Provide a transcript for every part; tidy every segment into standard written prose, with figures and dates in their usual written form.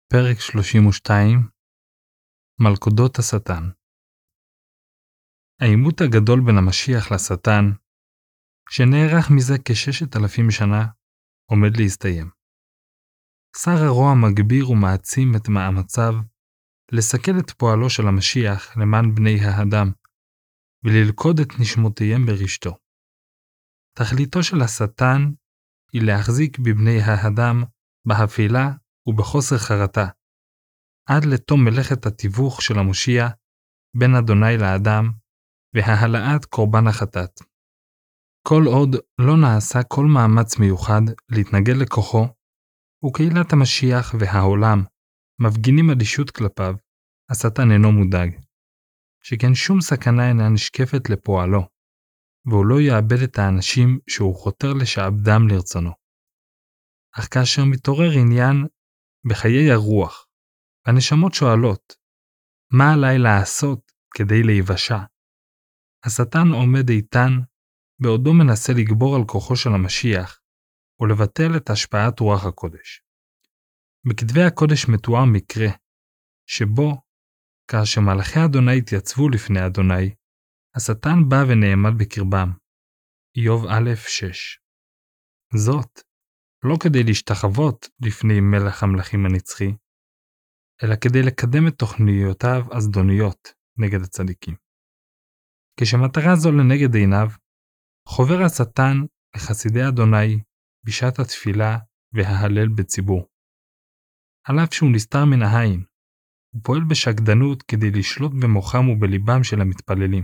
פרק 32 מלכודות השטן. העימות הגדול בין המשיח לשטן, שנערך מזה כ6,000 שנה, עומד להסתיים. שר הרוע מגביר ומעצים את מאמציו לסכל את פועלו של המשיח למען בני האדם, וללכוד את נשמותיהם ברשתו. תכליתו של השטן היא להחזיק בבני האדם בהפילה ובחוסר חרטה, עד לתום מלאכת התיווך של המושיע בין אדוני לאדם והעלאת קורבן החטאת. כל עוד לא נעשה כל מאמץ מיוחד להתנגד לכוחו, וקהילת המשיח והעולם מפגינים אדישות כלפיו, השטן אינו מודאג, שכן שום סכנה אינה נשקפת לפועלו, והוא לא יאבד את האנשים שהוא חותר לשעבדם לרצונו. אך כאשר מתעורר עניין בחיי הרוח, הנשמות שואלות, מה עליי לעשות כדי להיוושע? השטן עומד איתן, בעודו מנסה לגבור על כוחו של המשיח, ולבטל את השפעת רוח הקודש. בכתבי הקודש מתואר מקרה, שבו, כאשר מלאכי אדוני התייצבו לפני אדוני, השטן בא ונעמד בקרבם. איוב א' 6. זאת, לא כדי להשתחוות לפני מלך המלכים הנצחי, אלא כדי לקדם את תוכניותיו הזדוניות נגד הצדיקים. כשמטרה זו לנגד עיניו, חובר השטן לחסידי אדוני בשעת התפילה וההלל בציבור. על אף שהוא נסתר מן העין, הוא פועל בשקדנות כדי לשלוט במוחם ובליבם של המתפללים.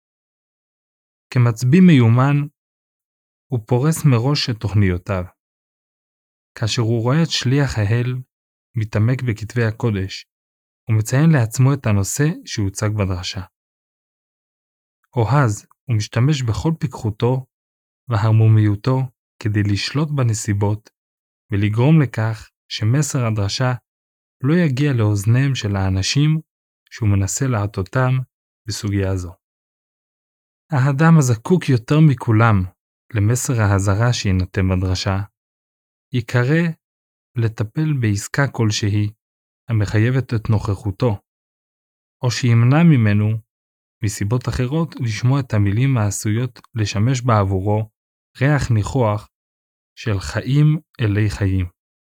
כמצביא מיומן, הוא פורס מראש את תוכניותיו. כאשר הוא רואה את שליח האל מתעמק בכתבי הקודש, הוא מציין לעצמו את הנושא שהוצג בדרשה. אוהז הוא משתמש בכל פיקחותו והרמומיותו כדי לשלוט בנסיבות ולגרום לכך שמסר הדרשה לא יגיע לאוזניהם של האנשים שהוא מנסה להטותם בסוגיה זו. האדם הזקוק יותר מכולם למסר ההזרה שינתן בדרשה, יקרא לטפל בעסקה כלשהי המחייבת את נוכחותו, או שימנע ממנו מסיבות אחרות לשמוע את המילים העשויות לשמש בעבורו ריח ניחוח של חיים אלי חיים.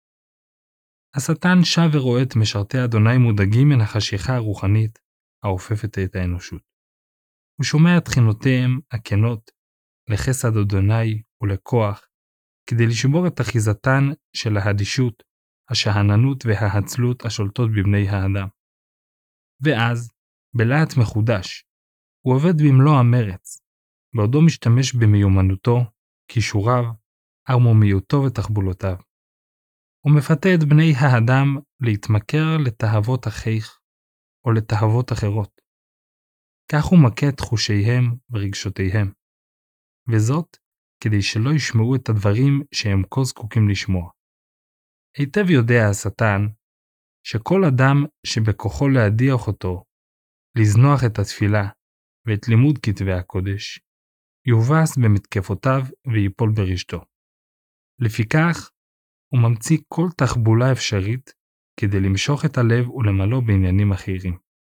השטן שב ורואה את משרתי אדוני מודאגים מן החשיכה הרוחנית האופפת את האנושות. הוא שומע את תחינותיהם הכנות לחסד אדוני ולכוח, כדי לשבור את אחיזתן של האדישות, השאננות וההצלות השולטות בבני האדם. ואז, בלהט מחודש, הוא עובד במלוא המרץ, בעודו משתמש במיומנותו, כישוריו, ערמומיותו ותחבולותיו. הוא מפתה את בני האדם להתמכר לתאוות אחיך או לתאוות אחרות. כך הוא מכה את חושיהם ורגשותיהם, וזאת כדי שלא ישמעו את הדברים שהם כה זקוקים לשמוע. היטב יודע השטן שכל אדם שבכוחו להדיח אותו, לזנוח את התפילה ואת לימוד כתבי הקודש, יובס במתקפותיו ויפול ברשתו. לפיכך, הוא ממציא כל תחבולה אפשרית כדי למשוך את הלב ולמלוא בעניינים אחרים.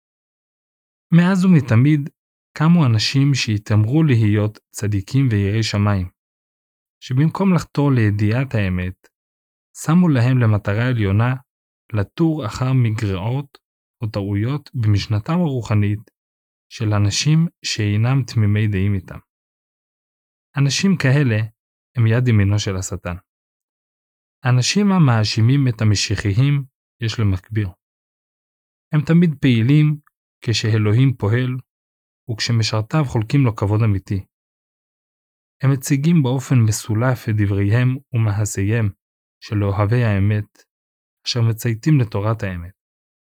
מאז ומתמיד קמו אנשים שהתאמרו להיות צדיקים ויראי שמיים, שבמקום לחתור לידיעת האמת, שמו להם למטרה עליונה לתור אחר מגרעות או טעויות במשנתם הרוחנית של אנשים שאינם תמימי דעים איתם. אנשים כאלה הם יד ימינו של השטן. אנשים המאשימים את המשיחיים יש למכביר. הם תמיד פעילים כשאלוהים פועל וכשמשרתיו חולקים לו כבוד אמיתי. הם מציגים באופן מסולף את דבריהם ומעשיהם של אוהבי האמת, אשר מצייתים לתורת האמת.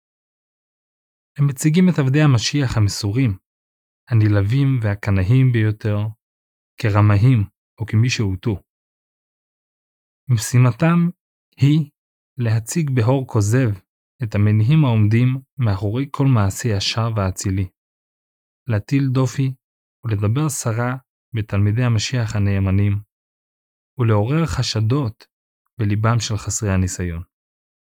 הם מציגים את עבדי המשיח המסורים, הנלהבים והקנאים ביותר, כרמאים או כמי שהוטו. משימתם היא להציג בהור כוזב את המניעים העומדים מאחורי כל מעשה ישר ואצילי, להטיל דופי ולדבר סרה בתלמידי המשיח הנאמנים, ולעורר חשדות בליבם של חסרי הניסיון.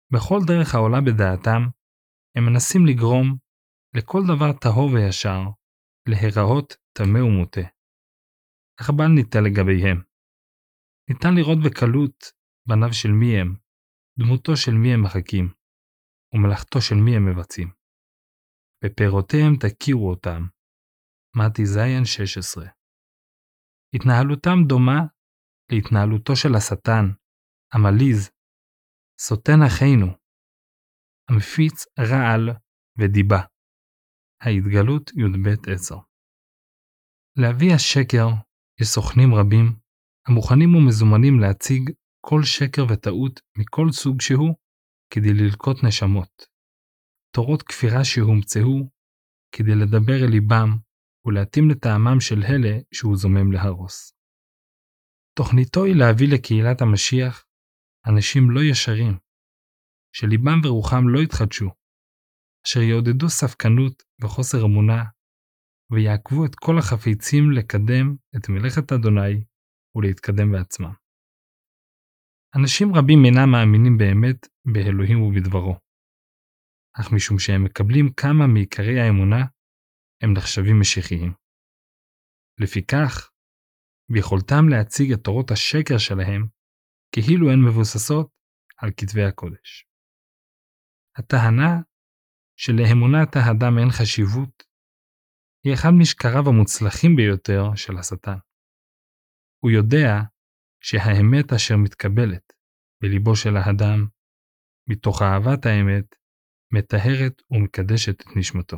בכל דרך העולה בדעתם, הם מנסים לגרום לכל דבר טהור וישר להיראות טמא ומוטה. אך בל ניטה לגביהם. ניתן לראות בקלות בניו של מי הם, דמותו של מי הם מחכים, ומלאכתו של מי הם מבצעים. בפירותיהם תכירו אותם. מתי זין 16. התנהלותם דומה להתנהלותו של השטן, המליז, סוטן אחינו, המפיץ רעל ודיבה. ההתגלות י"ב 10. להביא השקר יש סוכנים רבים המוכנים ומזומנים להציג כל שקר וטעות מכל סוג שהוא כדי ללקוט נשמות. תורות כפירה שהומצאו כדי לדבר אל ליבם ולהתאים לטעמם של אלה שהוא זומם להרוס. תוכניתו היא להביא לקהילת המשיח אנשים לא ישרים, שליבם ורוחם לא יתחדשו, אשר יעודדו ספקנות וחוסר אמונה, ויעקבו את כל החפיצים לקדם את מלאכת אדוני ולהתקדם בעצמם. אנשים רבים אינם מאמינים באמת באלוהים ובדברו, אך משום שהם מקבלים כמה מעיקרי האמונה, הם נחשבים משיחיים. לפיכך, ביכולתם להציג את תורות השקר שלהם, כאילו הן מבוססות על כתבי הקודש. הטענה שלאמונת האדם אין חשיבות, היא אחד משקריו המוצלחים ביותר של השטן. הוא יודע שהאמת אשר מתקבלת בליבו של האדם, מתוך אהבת האמת, מטהרת ומקדשת את נשמתו.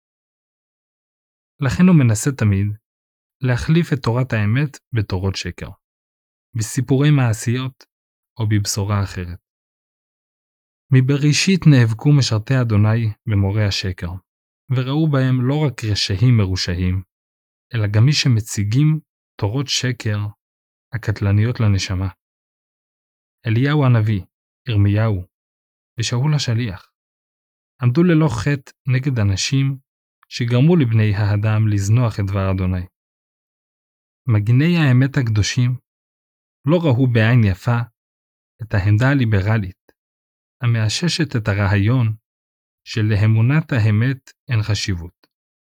לכן הוא מנסה תמיד להחליף את תורת האמת בתורות שקר, בסיפורי מעשיות או בבשורה אחרת. מבראשית נאבקו משרתי אדוני במורי השקר, וראו בהם לא רק רשעים מרושעים, אלא גם מי שמציגים תורות שקר הקטלניות לנשמה. אליהו הנביא, ירמיהו ושאול השליח עמדו ללא חטא נגד אנשים שגרמו לבני האדם לזנוח את דבר אדוני. מגיני האמת הקדושים לא ראו בעין יפה את העמדה הליברלית, המאששת את הרעיון של לאמונת האמת אין חשיבות.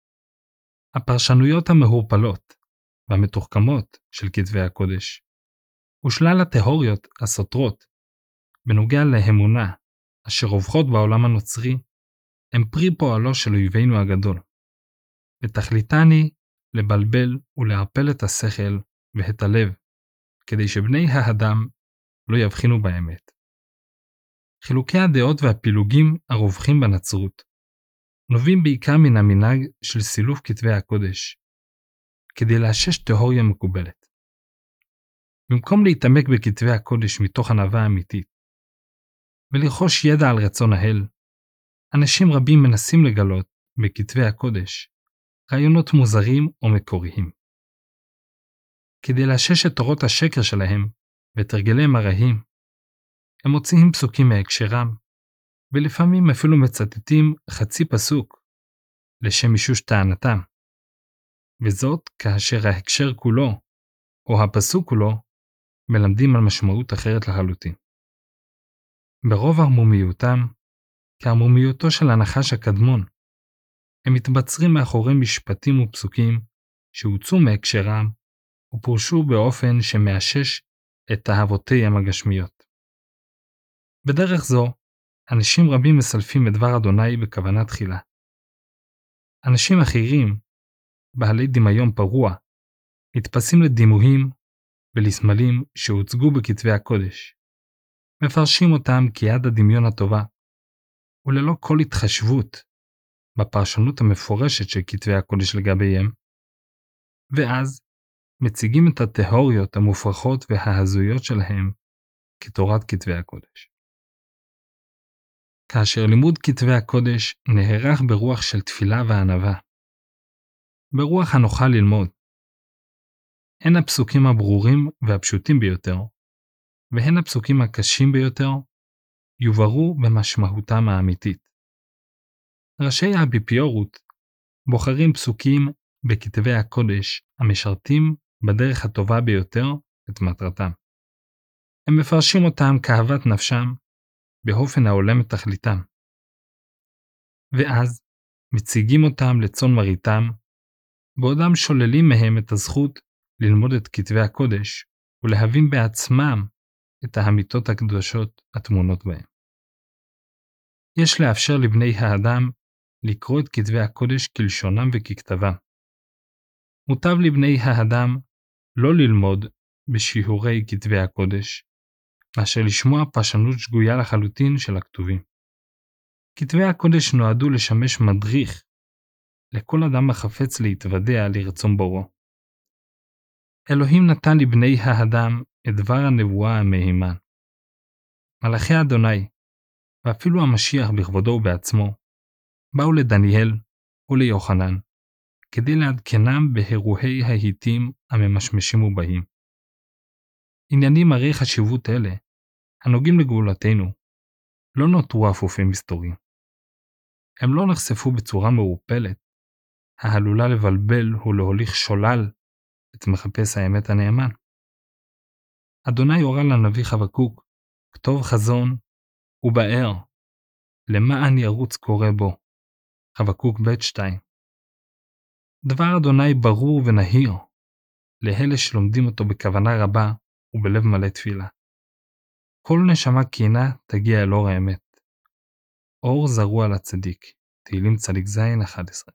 הפרשנויות המעורפלות והמתוחכמות של כתבי הקודש, ושלל התיאוריות הסותרות בנוגע לאמונה אשר רווחות בעולם הנוצרי, הם פרי פועלו של אויבינו הגדול, ותכליתן היא לבלבל ולערפל את השכל ואת הלב, כדי שבני האדם לא יבחינו באמת. חילוקי הדעות והפילוגים הרווחים בנצרות נובעים בעיקר מן המנהג של סילוף כתבי הקודש, כדי לאשש תיאוריה מקובלת. במקום להתעמק בכתבי הקודש מתוך ענווה אמיתית, ולרכוש ידע על רצון האל, אנשים רבים מנסים לגלות בכתבי הקודש רעיונות מוזרים או מקוריים. כדי לאשש את תורות השקר שלהם ואת הרגליהם הרעים, הם מוציאים פסוקים מהקשרם, ולפעמים אפילו מצטטים חצי פסוק לשם מישוש טענתם, וזאת כאשר ההקשר כולו או הפסוק כולו מלמדים על משמעות אחרת לחלוטין. ברוב ערמומיותם, כערמומיותו של הנחש הקדמון, הם מתבצרים מאחורי משפטים ופסוקים שהוצאו מהקשרם ופורשו באופן שמאשש את תאוותיהם הגשמיות. בדרך זו, אנשים רבים מסלפים את דבר אדוני בכוונה תחילה. אנשים אחרים, בעלי דמיון פרוע, נתפסים לדימויים ולסמלים שהוצגו בכתבי הקודש, מפרשים אותם כיד הדמיון הטובה, וללא כל התחשבות בפרשנות המפורשת של כתבי הקודש לגביהם, ואז מציגים את התיאוריות המופרכות וההזויות שלהם כתורת כתבי הקודש. כאשר לימוד כתבי הקודש נערך ברוח של תפילה וענווה, ברוח הנוחה ללמוד, הן הפסוקים הברורים והפשוטים ביותר, והן הפסוקים הקשים ביותר, יובהרו במשמעותם האמיתית. ראשי האפיפיורות בוחרים פסוקים בכתבי הקודש המשרתים בדרך הטובה ביותר את מטרתם. הם מפרשים אותם כאהבת נפשם, באופן העולם את תכליתם. ואז מציגים אותם לצאן מרעיתם, בעודם שוללים מהם את הזכות ללמוד את כתבי הקודש ולהבין בעצמם את האמיתות הקדושות הטמונות בהם. יש לאפשר לבני האדם לקרוא את כתבי הקודש כלשונם וככתבם. מוטב לבני האדם לא ללמוד בשיעורי כתבי הקודש, מאשר לשמוע פרשנות שגויה לחלוטין של הכתובים. כתבי הקודש נועדו לשמש מדריך לכל אדם החפץ להתוודע לרצון בוראו. אלוהים נתן לבני האדם את דבר הנבואה המהימן. מלאכי אדוני, ואפילו המשיח בכבודו ובעצמו, באו לדניאל וליוחנן, כדי לעדכנם בהירועי ההיטים הממשמשים ובאים. עניינים הרי חשיבות אלה, הנוגעים לגאולתנו, לא נותרו אפופים מסתוריים. הם לא נחשפו בצורה מעורפלת, העלולה לבלבל ולהוליך שולל את מחפש האמת הנאמן. אדוני הורה לנביא חבקוק, כתוב חזון ובאר, למען ירוץ קורא בו. חבקוק ב' 2. דבר אדוני ברור ונהיר, לאלה שלומדים אותו בכוונה רבה ובלב מלא תפילה. כל נשמה כינה תגיע אל אור האמת. אור זרוע לצדיק, תהילים צדיק זין 11.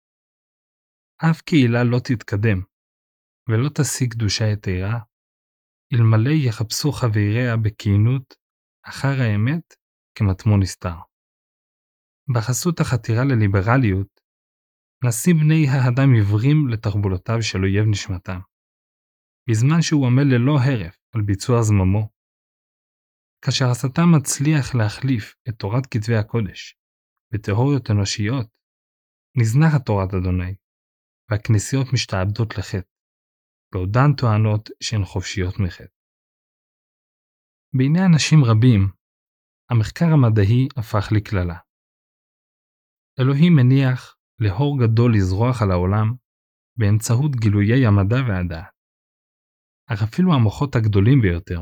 אף קהילה לא תתקדם, ולא תשיג קדושה יתרה, אלמלא יחפשו חבריה בכיינות אחר האמת כמטמון נסתר. בחסות החתירה לליברליות, נשים בני האדם עיוורים לתחבולותיו של אויב נשמתם, בזמן שהוא עמל ללא הרף על ביצוע זממו. כאשר השטן מצליח להחליף את תורת כתבי הקודש בתיאוריות אנושיות, נזנחת תורת אדוני, והכנסיות משתעבדות לחטא, בעודן טוענות שהן חופשיות מחטא. בעיני אנשים רבים, המחקר המדעי הפך לקללה. אלוהים מניח לאור גדול לזרוח על העולם באמצעות גילויי המדע והדעת. אך אפילו המוחות הגדולים ביותר,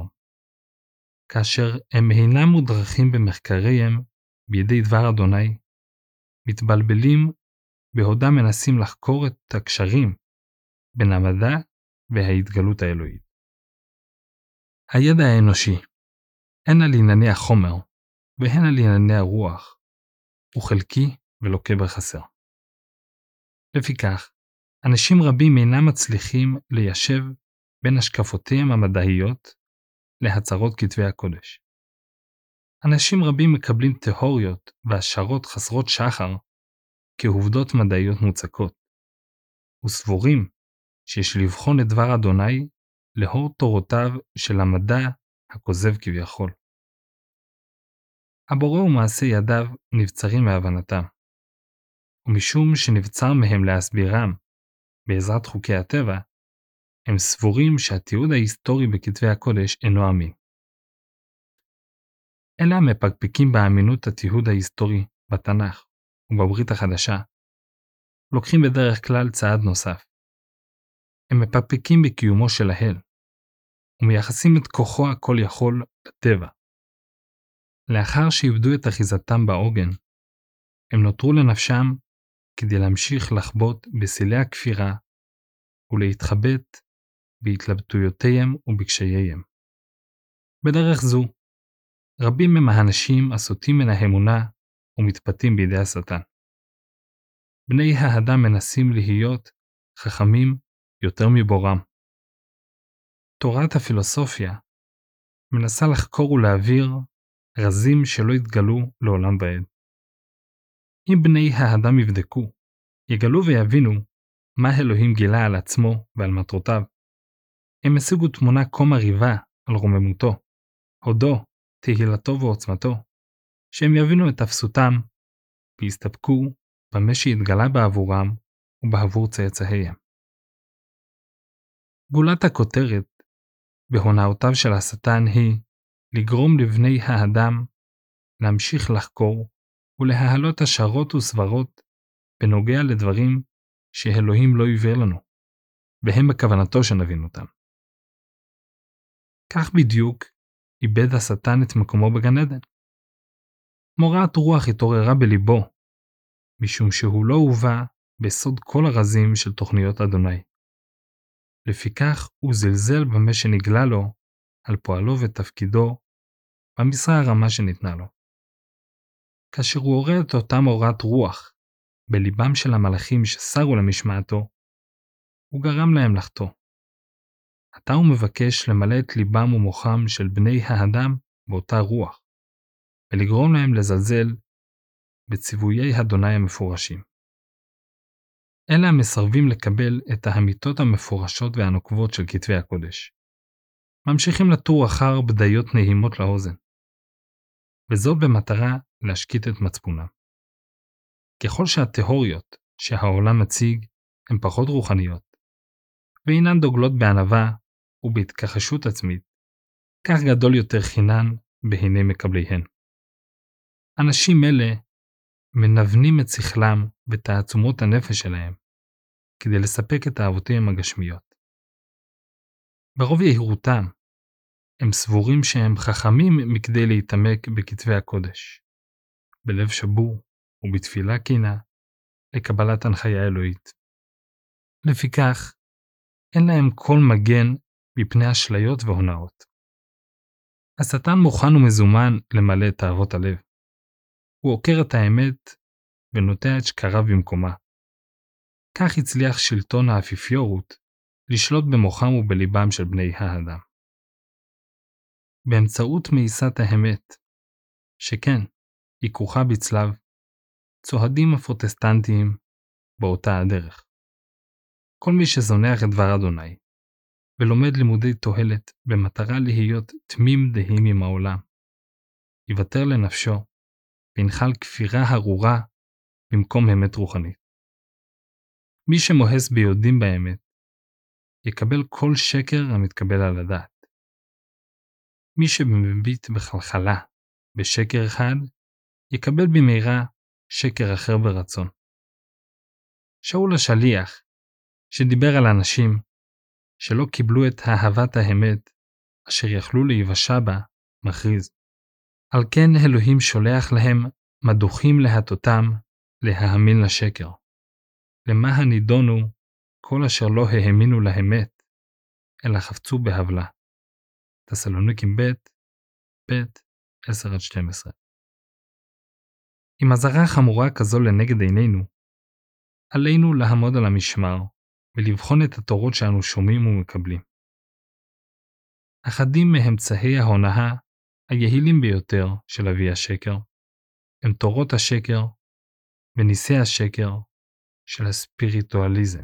כאשר הם אינם מודרכים במחקריהם בידי דבר אדוני, מתבלבלים בעודם מנסים לחקור את הקשרים בין המדע וההתגלות האלוהית. הידע האנושי, הן על ענייני החומר והן על ענייני הרוח, הוא חלקי ולוקה בחסר. לפיכך, אנשים רבים אינם מצליחים ליישב בין השקפותיהם המדעיות להצהרות כתבי הקודש. אנשים רבים מקבלים תיאוריות והשערות חסרות שחר כעובדות מדעיות מוצקות, וסבורים שיש לבחון את דבר אדוני לאור תורותיו של המדע הכוזב כביכול. הבורא ומעשה ידיו נבצרים מהבנתם, ומשום שנבצר מהם להסבירם בעזרת חוקי הטבע, הם סבורים שהתיעוד ההיסטורי בכתבי הקודש אינו אמין. אלה המפקפקים באמינות התיעוד ההיסטורי בתנ"ך ובברית החדשה, לוקחים בדרך כלל צעד נוסף. הם מפקפקים בקיומו של האל, ומייחסים את כוחו הכל יכול לטבע. לאחר שאיבדו את אחיזתם בעוגן, הם נותרו לנפשם כדי להמשיך לחבוט בסילי הכפירה ולהתחבט בהתלבטויותיהם ובקשייהם. בדרך זו, רבים הם האנשים הסוטים מן האמונה ומתפתים בידי השטן. בני האדם מנסים להיות חכמים יותר מבורם. תורת הפילוסופיה מנסה לחקור ולהעביר רזים שלא יתגלו לעולם ועד. אם בני האדם יבדקו, יגלו ויבינו מה אלוהים גילה על עצמו ועל מטרותיו, הם ישיגו תמונה כה מרהיבה על רוממותו, הודו, תהילתו ועוצמתו, שהם יבינו את אפסותם ויסתפקו במה שהתגלה בעבורם ובעבור צאצאיהם. גולת הכותרת בהונאותיו של השטן היא לגרום לבני האדם להמשיך לחקור ולהעלות השערות וסברות בנוגע לדברים שאלוהים לא יבהיר לנו, והם בכוונתו שנבין אותם. כך בדיוק איבד השטן את מקומו בגן עדן. מוראת רוח התעוררה בליבו, משום שהוא לא הובא בסוד כל הרזים של תוכניות אדוני. לפיכך הוא זלזל במה שנגלה לו על פועלו ותפקידו במשרה הרמה שניתנה לו. כאשר הוא עורר את אותה מוראת רוח בליבם של המלאכים שסרו למשמעתו, הוא גרם להם לחטוא. עתה הוא מבקש למלא את ליבם ומוחם של בני האדם באותה רוח, ולגרום להם לזלזל בציוויי אדוני המפורשים. אלה המסרבים לקבל את האמיתות המפורשות והנוקבות של כתבי הקודש. ממשיכים לתור אחר בדיות נעימות לאוזן, וזאת במטרה להשקיט את מצפונם. ככל שהתיאוריות שהעולם מציג הן פחות רוחניות, ואינן דוגלות בענווה ובהתכחשות עצמית, כך גדול יותר חינן בהיני מקבליהן. אנשים אלה מנוונים את שכלם ותעצומות הנפש שלהם כדי לספק את אהבותיהם הגשמיות. ברוב יהירותם הם סבורים שהם חכמים מכדי להתעמק בכתבי הקודש, בלב שבור ובתפילה כנה לקבלת הנחיה אלוהית. לפיכך, אין להם כל מגן מפני אשליות והונאות. השטן מוכן ומזומן למלא את תאוות הלב. הוא עוקר את האמת ונוטע את שקריו במקומה. כך הצליח שלטון האפיפיורות לשלוט במוחם ובליבם של בני האדם. באמצעות מאיסת האמת, שכן, היא כרוכה בצלב, צועדים הפרוטסטנטיים באותה הדרך. כל מי שזונח את דבר אדוני, ולומד לימודי תועלת במטרה להיות תמים דהים עם העולם, יוותר לנפשו, וינחל כפירה הרורה במקום אמת רוחנית. מי שמוהס ביודעים באמת, יקבל כל שקר המתקבל על הדעת. מי שמביט בחלחלה בשקר אחד, יקבל במהרה שקר אחר ברצון. שאול השליח, שדיבר על אנשים שלא קיבלו את אהבת האמת אשר יכלו להיוושע בה, מכריז. על כן אלוהים שולח להם מדוחים להטותם להאמין לשקר. למה הנידונו כל אשר לא האמינו לאמת, אלא חפצו בהבלה. תסלוניקים ב' 10-12. עם אזהרה חמורה כזו לנגד עינינו, עלינו לעמוד על המשמר ולבחון את התורות שאנו שומעים ומקבלים. אחדים מאמצעי ההונאה היעילים ביותר של אבי השקר הם תורות השקר וניסי השקר של הספיריטואליזם.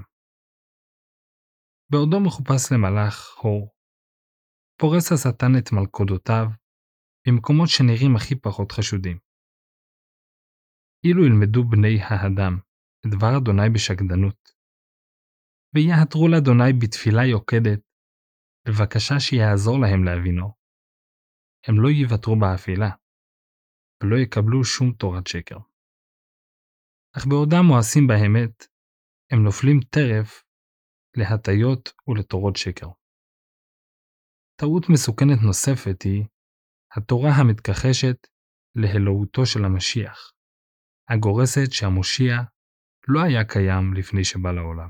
בעודו מחופש למלאך אור, פורס השטן את מלכודותיו במקומות שנראים הכי פחות חשודים. אילו ילמדו בני האדם את דבר אדוני בשקדנות, ויעתרו לאדוני בתפילה יוקדת, בבקשה שיעזור להם להבינו, הם לא יוותרו באפילה, ולא יקבלו שום תורת שקר. אך בעודם מואסים באמת, הם נופלים טרף להטיות ולתורות שקר. טעות מסוכנת נוספת היא התורה המתכחשת לאלוהותו של המשיח, הגורסת שהמושיע לא היה קיים לפני שבא לעולם.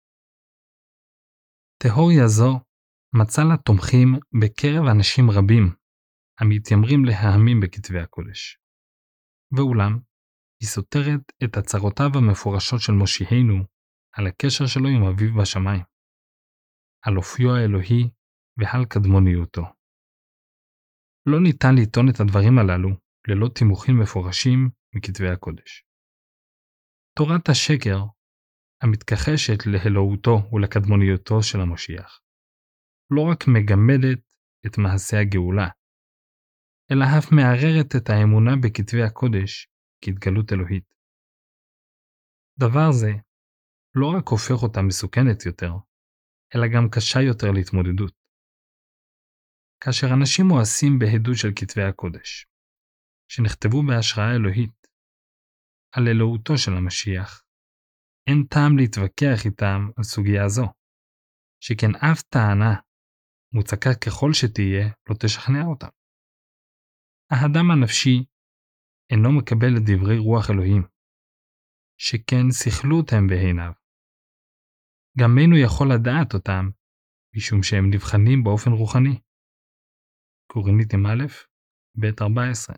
תיאוריה זו מצא לה תומכים בקרב אנשים רבים המתיימרים להאמין בכתבי הקודש. ואולם, היא סותרת את הצהרותיו המפורשות של מושיענו על הקשר שלו עם אביו בשמיים, על אופיו האלוהי ועל קדמוניותו. לא ניתן לטעון את הדברים הללו ללא תימוכים מפורשים מכתבי הקודש. תורת השקר המתכחשת לאלוהותו ולקדמוניותו של המשיח לא רק מגמדת את מעשה הגאולה, אלא אף מערערת את האמונה בכתבי הקודש כהתגלות אלוהית. דבר זה לא רק הופך אותה מסוכנת יותר, אלא גם קשה יותר להתמודדות. כאשר אנשים מואסים בהדות של כתבי הקודש, שנכתבו בהשראה אלוהית, על אלוהותו של המשיח, אין טעם להתווכח איתם על סוגיה זו, שכן אף טענה, מוצקה ככל שתהיה, לא תשכנע אותם. האדם הנפשי אינו מקבל את דברי רוח אלוהים, שכן שכלות הם בעיניו. גם אינו יכול לדעת אותם, משום שהם נבחנים באופן רוחני. קורינתים א', ב' 14.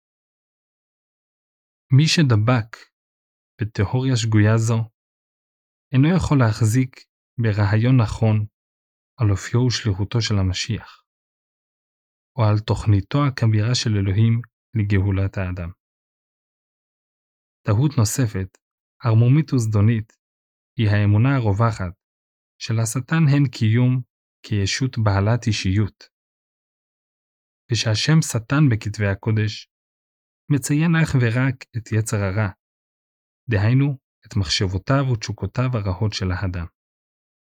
מי שדבק בתיאוריה שגויה זו, אינו יכול להחזיק ברעיון נכון על אופיו ושליחותו של המשיח, או על תוכניתו הכבירה של אלוהים לגאולת האדם. טעות נוספת, ערמומית וזדונית, היא האמונה הרווחת של השטן הן קיום כישות בעלת אישיות, ושהשם שטן בכתבי הקודש מציין אך ורק את יצר הרע, דהיינו את מחשבותיו ותשוקותיו הרעות של האדם.